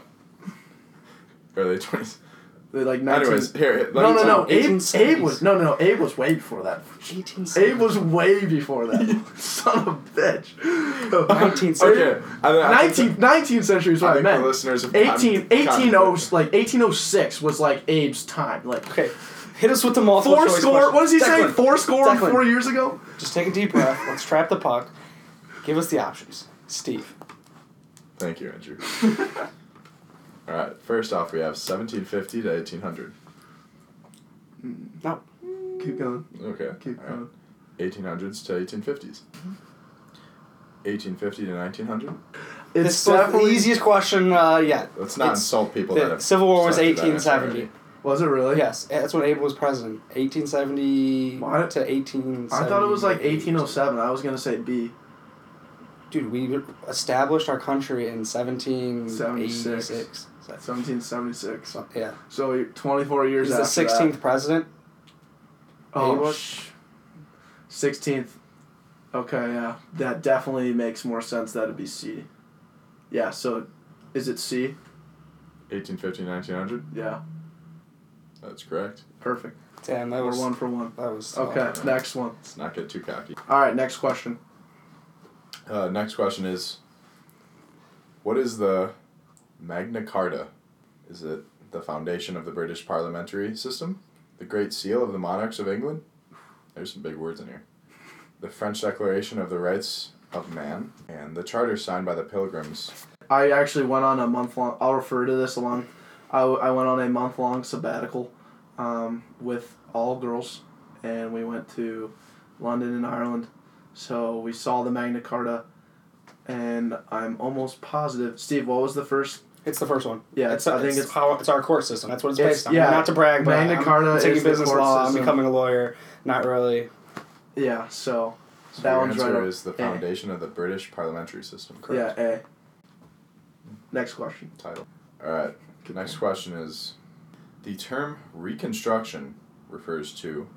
Early twenties. They're like nineteen Anyways, here. Let No, me no, tell no. you. Abe, eighteen seventies. Abe was no, no, no. Abe was way before that. eighteen Abe was way before that. Son of a bitch. nineteen Okay. I, I nineteenth, nineteenth century is I what I, think meant. the listeners have eighteen, gotten- eighteen gotten oh, it. like eighteen oh six was like Abe's time. Like Okay, hit us with the multiple four choice score. question. What does he say? Declan, Four score Declan. four years ago. Just take a deep breath. Let's trap the puck. Give us the options, Steve. Thank you, Andrew. All right. First off, we have seventeen fifty to eighteen hundred. No. Keep going. Okay. Keep all right. going. eighteen hundreds to eighteen fifties. eighteen fifty to nineteen hundred. It's This was the definitely easiest question uh, yet. Let's not It's- insult people the that have. Civil War was selected that eighteen answer seventy. already. Was it really? Yes, that's when Abe was president. eighteen seventy What? to eighteen seventy. I thought it was like eighteen oh seven. I was gonna say B. Dude, we established our country in seventeen seventy-six. eighty-six. seventeen seventy-six. So, yeah. So you're twenty-four years He's the after sixteenth president. that. Abe Oh, was? sh- sixteenth. Okay, yeah. That definitely makes more sense that it'd be C. Yeah, so is it C? eighteen fifty to nineteen hundred. Yeah. That's correct. Perfect. Damn, that We're was one for one. that was Okay, uh, next one. Let's not get too cocky. All right, next question. Uh, next question is, what is the Magna Carta? Is it the foundation of the British parliamentary system? The Great Seal of the Monarchs of England? There's some big words in here. The French Declaration of the Rights of Man, and the charter signed by the Pilgrims. I actually went on a month long. I'll refer to this along. I, w- I went on a month long sabbatical, um, with all girls, and we went to London and Ireland. So we saw the Magna Carta, and I'm almost positive. Steve, what was the first? It's the first one. Yeah, it's, I think it's it's- how it's our court system. That's what it's, It's- based on. yeah, Not to brag, but Magna I'm Carta taking is the business court law. system. I'm becoming a lawyer. Not really. Yeah, so So that your one's answer right up. is the A. foundation of the British parliamentary system. Yeah, Correct. A. Next question. Title. All right. Next question is, the term Reconstruction refers to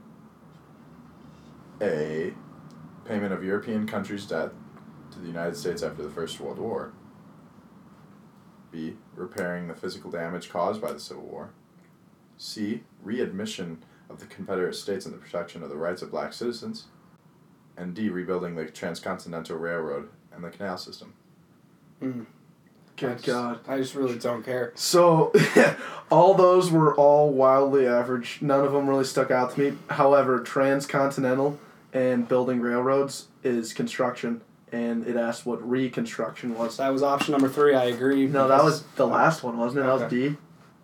A, payment of European countries' debt to the United States after the First World War. B, repairing the physical damage caused by the Civil War. C, readmission of the Confederate States and the protection of the rights of black citizens. And D, rebuilding the Transcontinental Railroad and the canal system. Mm. Good I just, God. I just really don't care. So, all those were all wildly average. None of them really stuck out to me. However, transcontinental and building railroads is construction, and it asked what reconstruction was. That was option number three. I agree. No, that was the last one, wasn't it? That was Okay. D.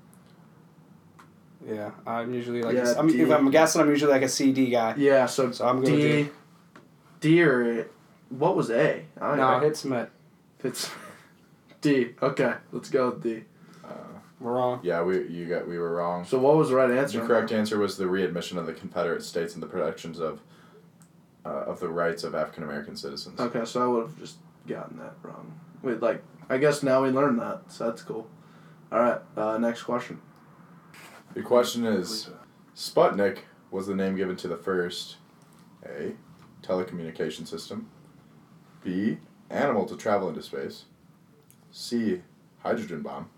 Yeah, I'm usually like. Yeah, a, I'm, D. if I'm guessing, I'm usually like a C D guy. Yeah, so, So I'm going D. D. D or what was A? I don't No, know. hit Smith. It's D. Okay, let's go with D. Uh, We're wrong. yeah, we you got we were wrong. So what was the right answer? The correct answer was the readmission of the Confederate States and the protections of uh, of the rights of African American citizens. Okay, so I would have just gotten that wrong. Wait, like, I guess now we learned that, so that's cool. Alright, uh, next question. The question is, Sputnik was the name given to the first A, telecommunication system, B, animal to travel into space, C, hydrogen bomb,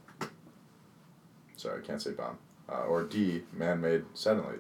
sorry, I can't say bomb, uh, or D, man-made satellite.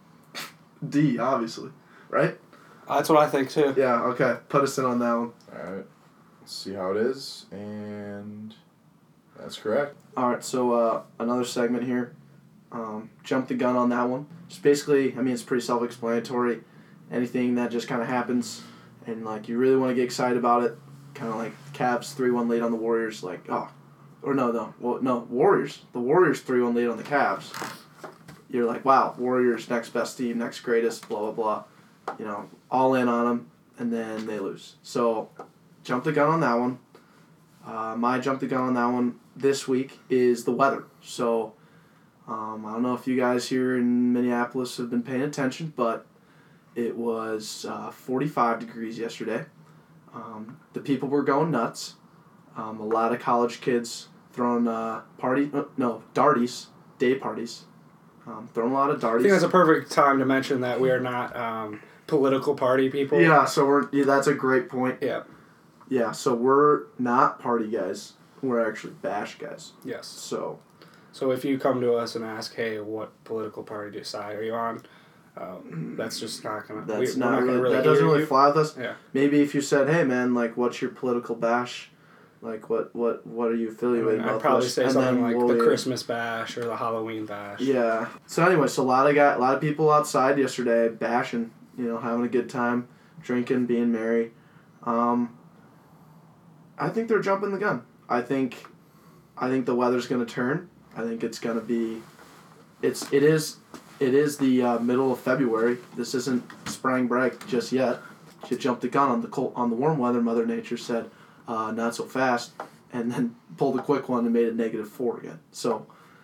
D, obviously. Right? That's what I think too. Yeah, okay. Put us in on that one. Alright, let's see how it is, and that's correct. Alright, so uh, another segment here. Um, jump the gun on that one. Just basically, I mean, it's pretty self-explanatory. Anything that just kind of happens and, like, you really want to get excited about it, kind of like Cavs three one lead on the Warriors, like, oh. Or no, no. Well, no, Warriors. The Warriors three one lead on the Cavs. You're like, wow, Warriors, next best team, next greatest, blah, blah, blah. You know, all in on them, and then they lose. So, jump the gun on that one. Uh, my jump the gun on that one this week is the weather. So, um, I don't know if you guys here in Minneapolis have been paying attention, but it was uh, forty-five degrees yesterday. Um, the people were going nuts. Um, a lot of college kids throwing uh, party, uh, no, darties, day parties. Um, throwing a lot of I darties. think that's a perfect time to mention that we are not um, political party people. Yeah, so we're yeah, that's a great point. Yeah. Yeah, so we're not party guys. We're actually bash guys. Yes. So, So if you come to us and ask, hey, what political party do side are you on? Um, that's just not gonna. that's we, not, we're not really, gonna really that doesn't hear really you. fly with us. Yeah. Maybe if you said, "Hey man, like what's your political bash? Like what what what are you I affiliated mean, with?" I'd probably say And something then like we'll the hear- Christmas bash or the Halloween bash. Yeah. So anyway, so a lot of got a lot of people outside yesterday bashing, you know, having a good time, drinking, being merry. Um, I think they're jumping the gun. I think, I think the weather's gonna turn. I think it's gonna be, it's it is, it is the uh, middle of February. This isn't spring break just yet. You jumped the gun on the cold, on the warm weather. Mother Nature said, uh, not so fast, and then pulled a quick one and made it negative four again. So,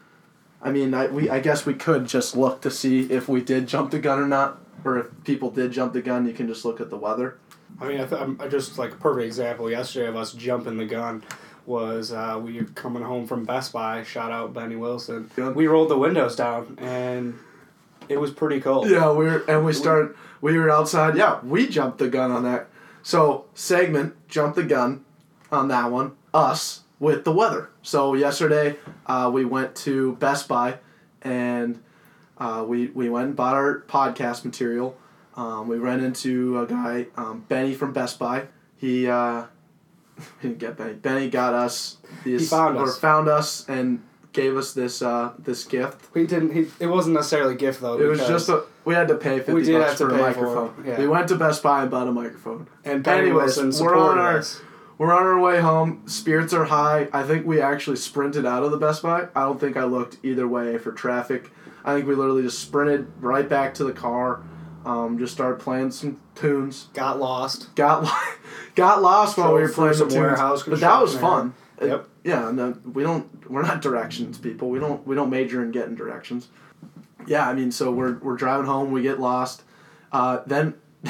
I mean, I we I guess we could just look to see if we did jump the gun or not, or if people did jump the gun. You can just look at the weather. I mean, I th- I'm, I just like a perfect example yesterday of us jumping the gun was uh, we were coming home from Best Buy. Shout out Benny Wilson. Good. We rolled the windows down and it was pretty cold. Yeah, we were, and we started. We were outside. Yeah, we jumped the gun on that. So segment jumped the gun on that one. Us with the weather. So yesterday, uh, we went to Best Buy, and uh, we we went and bought our podcast material. Um, we ran into a guy, um, Benny from Best Buy. He uh, we didn't get Benny. Benny got us this, He found or us. found us and gave us this uh, this gift. We didn't. He, it wasn't necessarily a gift though. It was because- just a. We had to pay fifty We did bucks have to for a pay for microphone. it, yeah. We went to Best Buy and bought a microphone. and Benny Anyways, Wilson we're on supported our us. we're on our way home. Spirits are high. I think we actually sprinted out of the Best Buy. I don't think I looked either way for traffic. I think we literally just sprinted right back to the car. Um, just started playing some tunes. Got lost. Got lo- got lost while we were Drove playing through some some tunes. warehouse But that was construction fun. Yep. It- yeah. No, we don't. We're not directions people. We don't. We don't major in getting directions. Yeah. I mean, so we're we're driving home. We get lost. Uh, then,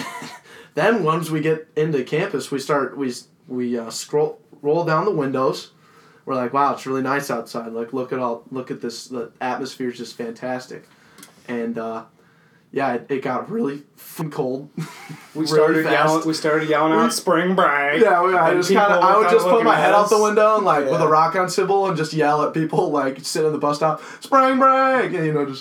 then once we get into campus, we start we we uh, scroll roll down the windows. We're like, wow, it's really nice outside. Like, look at all look at this. The atmosphere is just fantastic, and uh, yeah, it, it got really f***ing cold. We really started fast. yelling. We started yelling We- out spring break. Yeah, we, I and just kind of people I were would kinda just put looking my at head out the us. window and like with Yeah. a rock on symbol and just yell at people like sitting in the bus stop, spring break, and you know just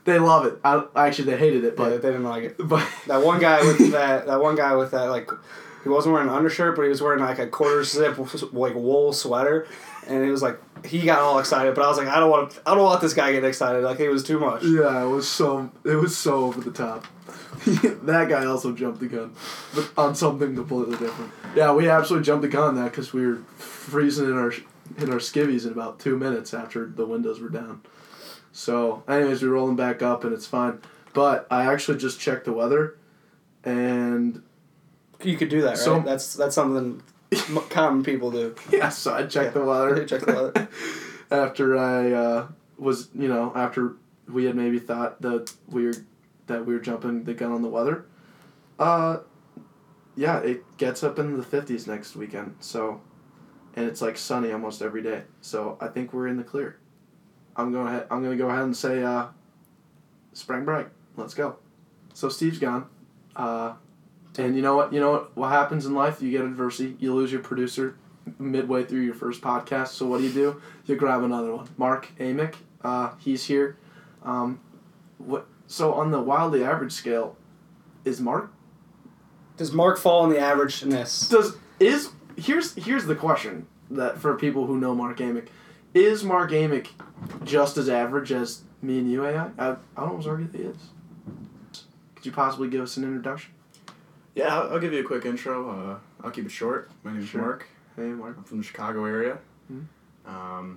They love it. I, actually, they hated it, But but they didn't like it. but That one guy with that that one guy with that like he wasn't wearing an undershirt, but he was wearing like a quarter zip like wool sweater, and it was like he got all excited. But I was like, I don't want I don't want this guy getting excited. Like it was too much. yeah, it was so it was so over the top. That guy also jumped the gun, but on something completely different. Yeah, we absolutely jumped the gun on that because we were freezing in our in our skivvies in about two minutes after the windows were down. So, anyways, we're rolling back up and it's fine. But I actually just checked the weather, and You could do that, right? So- that's that's something m- common people do. yeah, so I checked Yeah. the weather. Check the weather. After I uh, was, you know, after we had maybe thought that we were that we were jumping the gun on the weather. Uh, yeah, it gets up in the fifties next weekend. So, and it's like sunny almost every day. So I think we're in the clear. I'm going ahead. I'm gonna go ahead and say, uh, spring break. Let's go. So Steve's gone. Uh, and you know what? You know what? What happens in life? You get adversity. You lose your producer midway through your first podcast. So what do you do? You grab another one. Mark Amick. Uh, he's here. Um, what? So on the wildly average scale, is Mark Does Mark fall in the averageness? does is here's here's the question that for people who know Mark Amick, is Mark Amick just as average as me and you, A I? I I almost argue that he is. Could you possibly give us an introduction? Yeah, I'll, I'll give you a quick intro. Uh, I'll keep it short. My name's Sure. Mark. Hey, Mark. I'm from the Chicago area. Mhm. Um,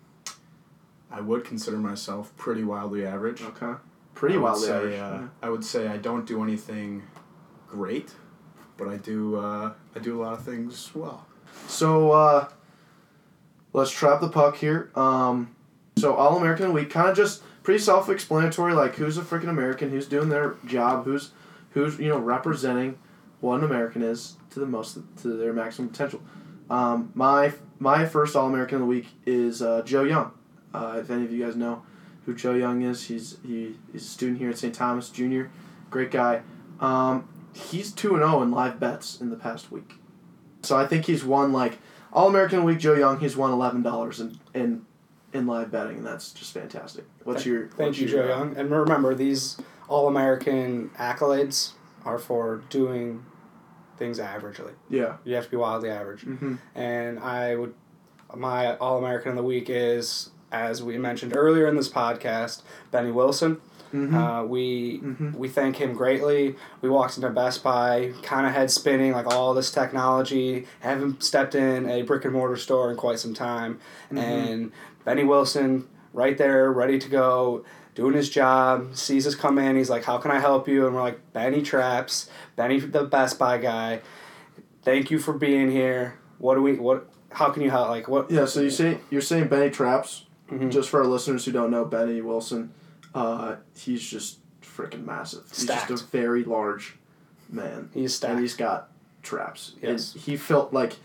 I would consider myself pretty wildly average. Okay. Pretty I would wildly say, average. Uh, yeah. I would say I don't do anything great, but I do. Uh, I do a lot of things well. So uh, let's trap the puck here. Um, so All American Week, kind of just pretty self-explanatory. Like who's a freaking American? Who's doing their job? Who's who's you know representing what an American is to the most to their maximum potential. Um, my my first All American of the Week is uh, Joe Young. Uh, if any of you guys know who Joe Young is, he's he he's a student here at Saint Thomas Junior Great guy. Um, he's two and zero in live bets in the past week. So I think he's won like All American Week. Joe Young, he's won eleven dollars in, in in live betting, and that's just fantastic. What's Thank- your Thank what's you, your, Joe Young. And remember, these All-American accolades are for doing things averagely. Yeah. You have to be wildly average. Mm-hmm. And I would, my All-American of the Week is, as we mentioned earlier in this podcast, Benny Wilson. Mm-hmm. Uh, we Mhm. we thank him greatly. We walked into Best Buy, kind of head spinning, like all this technology. Haven't stepped in a brick and mortar store in quite some time, Mhm. and Benny Wilson, right there, ready to go, doing his job. Sees us come in. He's like, "How can I help you?" And we're like, "Benny Traps, Benny, the Best Buy guy. Thank you for being here. What do we? What? How can you help? Like what?" Yeah. So you say you're saying Benny Traps. Mhm. Just for our listeners who don't know Benny Wilson, uh, he's just freaking massive. He's Stacked. just a very large man. He's stacked. And he's got traps. Yes. And he felt like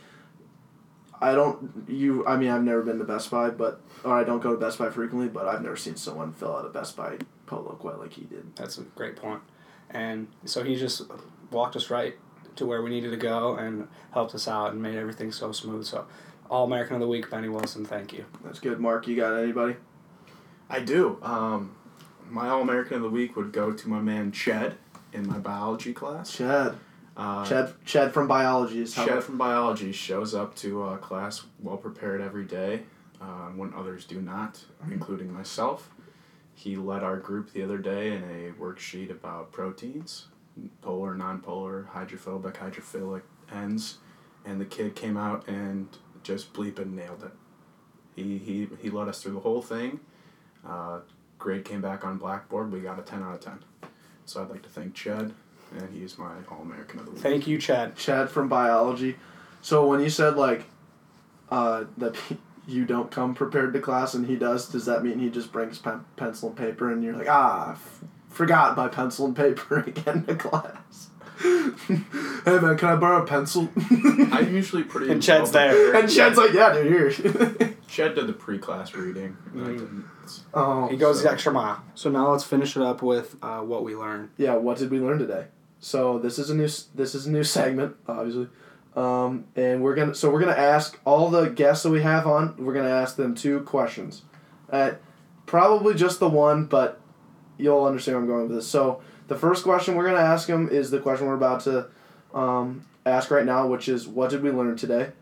I don't you I mean I've never been to Best Buy, but or I don't go to Best Buy frequently, but I've never seen someone fill out a Best Buy polo quite like he did. That's a great point. And so he just walked us right to where we needed to go and helped us out and made everything so smooth. So, All American of the Week, Benny Wilson, thank you. That's good. Mark, you got anybody? I do. Um, my All American of the Week would go to my man Ched in my biology class. Chad. Uh, Chad Chad from biology is how Ched from biology shows up to uh, class well prepared every day, uh, when others do not, including myself. He led our group the other day in a worksheet about proteins, polar, nonpolar, hydrophobic, hydrophilic ends, and the kid came out and just bleeping nailed it. He he he led us through the whole thing. Uh, grade came back on Blackboard. We got a ten out of ten. So I'd like to thank Ched, and he's my All-American of the Week. Thank you, Chad. Chad from biology. So when you said like uh, that you don't come prepared to class and he does, does that mean he just brings pen, pencil and paper and you're like, ah, f- forgot my pencil and paper again to class? Hey man, can I borrow a pencil? I'm usually pretty... And Ched's well there. prepared. And Chad's like, yeah, dude, here. Ched did the pre-class reading. and I Mm. didn't. Oh, He goes so- the extra mile. So now let's finish it up with uh, what we learned. yeah. What did we learn today? So this is a new s- this is a new segment, obviously, um, and we're gonna so we're gonna ask all the guests that we have on. We're gonna ask them two questions, uh, probably just the one, but you'll understand where I'm going with this. So the first question we're gonna ask him is the question we're about to um, ask right now, which is what did we learn today?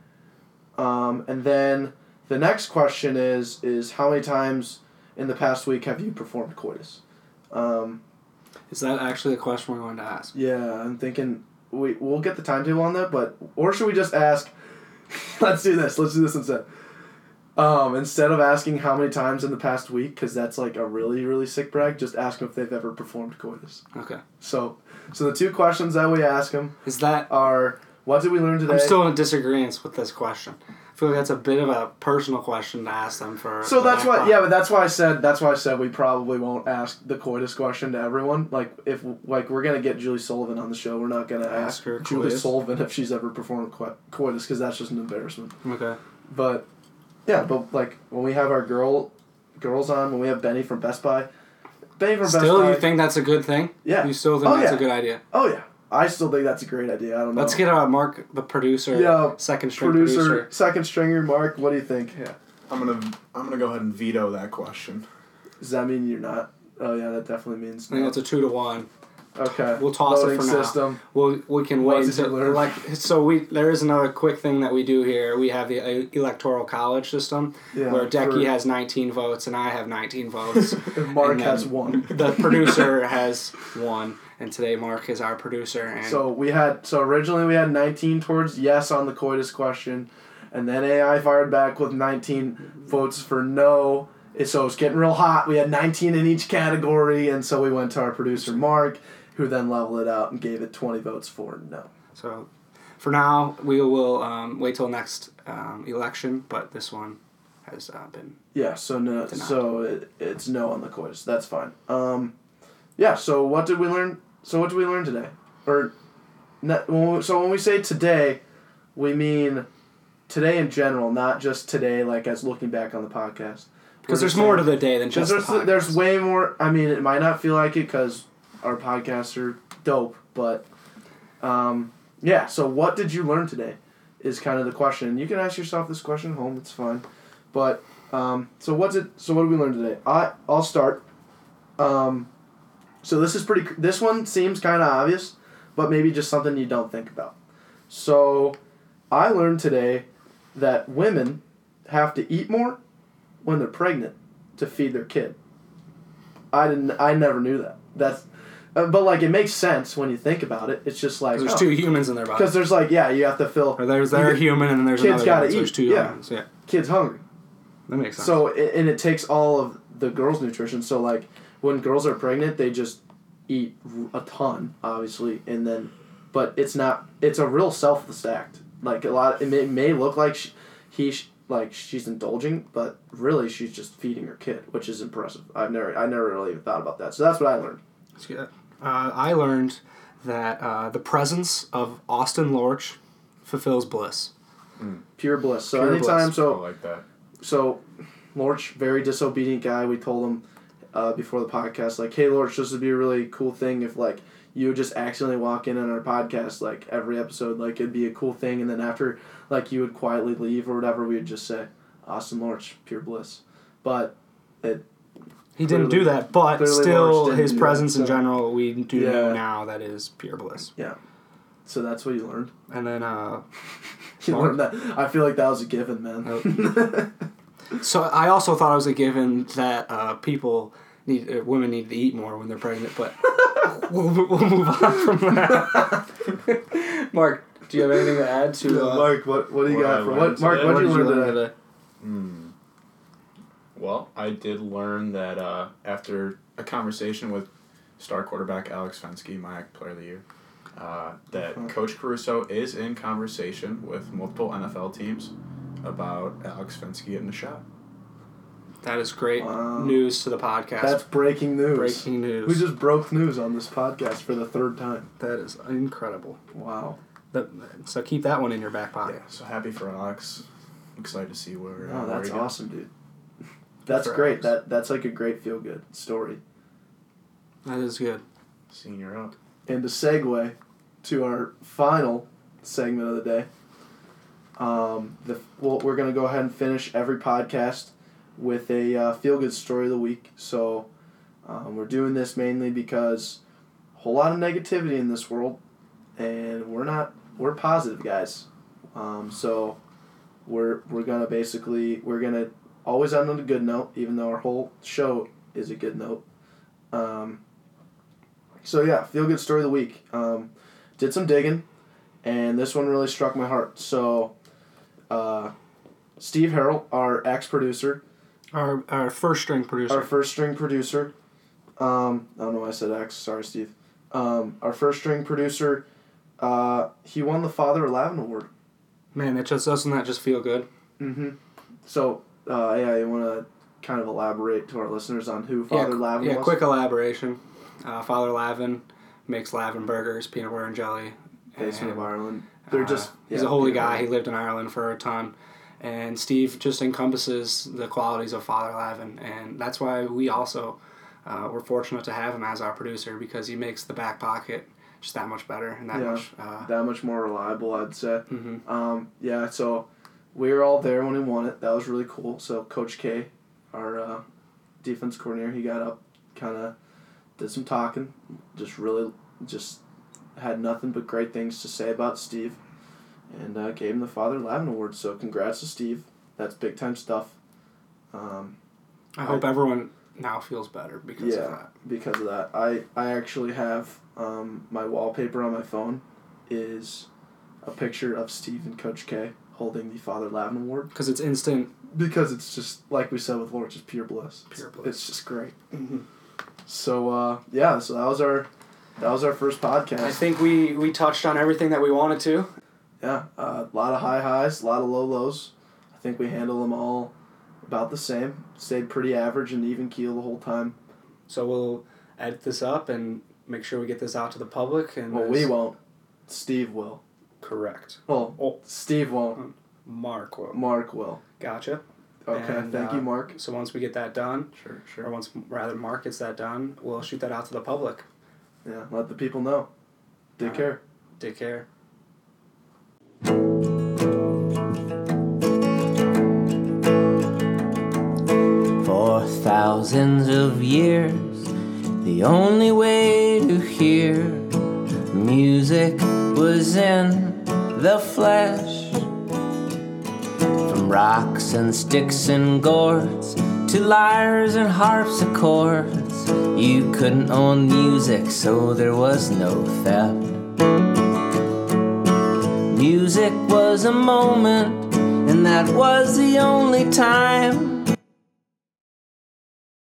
Um, and then the next question is is how many times in the past week have you performed coitus? Um, Is that actually the question we're going to ask? yeah, I'm thinking we we'll get the timetable on that, but or should we just ask? Let's do this. Let's do this instead. Um, instead of asking how many times in the past week, because that's like a really really sick brag, just ask them if they've ever performed coitus. Okay. So, so the two questions that we ask them Is that... are what did we learn today? I'm still in disagreement with this question. I feel like that's a bit of a personal question to ask them for... So the that's back why, pocket. yeah, but that's why I said that's why I said we probably won't ask the coitus question to everyone. Like if like we're gonna get Julie Sullivan on the show, we're not gonna ask, Ask her Julie coitus? Sullivan if she's ever performed co- coitus because that's just an embarrassment. Okay. But yeah, but like when we have our girl girls on, when we have Benny from Best Buy, Benny from Still, Best Buy. you think that's a good thing? Yeah. You still think Oh, that's yeah. a good idea? Oh yeah, I still think that's a great idea. I don't know. Let's get uh, Mark, the producer, Yeah, second string producer, producer. second stringer. Mark, what do you think? Yeah. I'm gonna I'm gonna go ahead and veto that question. Does that mean you're not? Oh yeah, that definitely means I think no. it's a two to one. Okay. We'll toss Voting it for now. system. We'll, we can What wait did you until learn? like so we there is another quick thing that we do here. We have the uh, electoral college system Yeah, where Decky for- has nineteen votes and I have nineteen votes. And Mark And then has one. The producer has one, and today Mark is our producer. And So we had so originally we had nineteen towards yes on the coitus question, and then A I fired back with nineteen votes for no. So it's getting real hot. We had nineteen in each category, and so we went to our producer Mark, who then leveled it out and gave it twenty votes for no. so for now we will um, wait till next um, election, but this one has uh, been Yeah, so no, Denied. so it, it's no on the coitus. That's fine. Um, yeah. So what did we learn? So what did we learn today? Or, ne- when we, so when we say today, we mean today in general, not just today, like as looking back on the podcast. because there's more to the day than just Because the there's podcast. there's way more. I mean, it might not feel like it because our podcasts are dope, but um, yeah. So what did you learn today? Is kind of the question. You can ask yourself this question at home. It's fine, but um, so what's it? So what did we learn today? I I'll start. Um, so this is pretty. This one seems kind of obvious, but maybe just something you don't think about. So, I learned today that women have to eat more when they're pregnant to feed their kid. I didn't. I never knew that. That's, uh, but like it makes sense when you think about it. It's just like there's oh, two humans in their body. because there's like yeah you have to fill Or there's they're you- human and then there's kids another gotta one, so there's eat, two yeah. humans. Yeah, kids hungry. that makes sense. So it, and it takes all of the girls' nutrition. So like when girls are pregnant, they just eat a ton, obviously, and then, but it's not. It's a real self-stacked. Like a lot. It may, may look like she, he sh- like she's indulging, but really she's just feeding her kid, which is impressive. I've never I never really even thought about that. So that's what I learned. Uh, I learned that uh, the presence of Austin Lorch fulfills bliss. Pure bliss. So Pure anytime. bliss. So I like that. So, Lorch, very disobedient guy. We told him uh, before the podcast, like, hey, Lorch, this would be a really cool thing if, like, you would just accidentally walk in on our podcast, like, every episode. Like, it'd be a cool thing. And then after, like, you would quietly leave or whatever, we would just say, Austin Lorch, pure bliss. But it... He didn't Clearly- do that, but clearly Lorch still, didn't his do that, presence in so- general, we do Yeah. know now that is pure bliss. Yeah. So that's what you learned. And then, uh, You Mark? learned that. I feel like that was a given, man. so I also thought it was a given that uh, people need, uh, women need to eat more when they're pregnant, but we'll, we'll move on from that. Mark, do you have anything to add to uh, Mark, what, what do you what got I for... learned What, Mark, today? what what did you did learn today? Hmm. Well, I did learn that uh, after a conversation with star quarterback Alex Fensky, my player of the year, uh, that Uh-huh. Coach Caruso is in conversation with multiple N F L teams about Alex Fensky getting a shot. That is great Wow. news to the podcast. That's breaking news. breaking news. We just broke news on this podcast for the third time. That is incredible. Wow. That, so keep that one in your back pocket. Yeah, so happy for Alex. Excited to see where. Oh, uh, where that's he goes. awesome, dude. That's for great. Alex. That that's like a great feel good story. That is good. Senior up. And to segue to our final segment of the day, um, the well, we're gonna go ahead and finish every podcast with a uh, feel good story of the week. So, Um, we're doing this mainly because a whole lot of negativity in this world, and we're not we're positive guys. Um, so we're we're gonna basically we're gonna always end on a good note, even though our whole show is a good note. Um, so yeah, feel good story of the week. Um, did some digging, and this one really struck my heart. So, uh, Steve Harrell, our ex-producer, Our our first string producer. our first string producer. Um, I don't know why I said ex. Sorry, Steve. Um, our first string producer. Uh, he won the Father Lavin Award. Man, that just doesn't that just feel good? Mm-hmm. So, uh, yeah, you want to kind of elaborate to our listeners on who Father yeah, Lavin yeah, was? quick elaboration. Uh, Father Lavin makes Lavin burgers, peanut butter and jelly. Basement and, of Ireland. They're uh, just he's yeah, a holy peanut guy. butter. He lived in Ireland for a ton. And Steve just encompasses the qualities of Father Lavin. And that's why we also uh, were fortunate to have him as our producer, because he makes the back pocket just that much better and that Yeah, much... Uh, that much more reliable, I'd say. mm-hmm. Um, yeah, so we were all there when he won it. That was really cool. So Coach K, our uh, defense coordinator, he got up, kind of did some talking, just really just had nothing but great things to say about Steve, and uh, gave him the Father Lavin Award. So congrats to Steve. That's big time stuff. Um, I hope I, everyone now feels better because yeah, of that. because of that. I, I actually have um, my wallpaper on my phone is a picture of Steve and Coach K holding the Father Lavin Award. Because it's instant. Because it's just, like we said with Laura, just pure bliss. Pure bliss. It's just great. Mm-hmm. So, uh, yeah, so that was our that was our first podcast. I think we, we touched on everything that we wanted to. Yeah, uh, a lot of high highs, a lot of low lows. I think we handled them all about the same. Stayed pretty average and even keel the whole time. So we'll edit this up and make sure we get this out to the public. And Well, we won't. Steve will. Correct. Well, Oh. Steve won't. Mark will. Mark will. Gotcha. Okay, And, thank uh, you, Mark. So once we get that done, Sure, or once rather Mark gets that done, we'll shoot that out to the public. Yeah, let the people know. Take All right. care. Take care. For thousands of years, the only way to hear music was in the flesh. From rocks and sticks and gourds to lyres and harpsichords, you couldn't own music, so there was no theft. Music was a moment, and that was the only time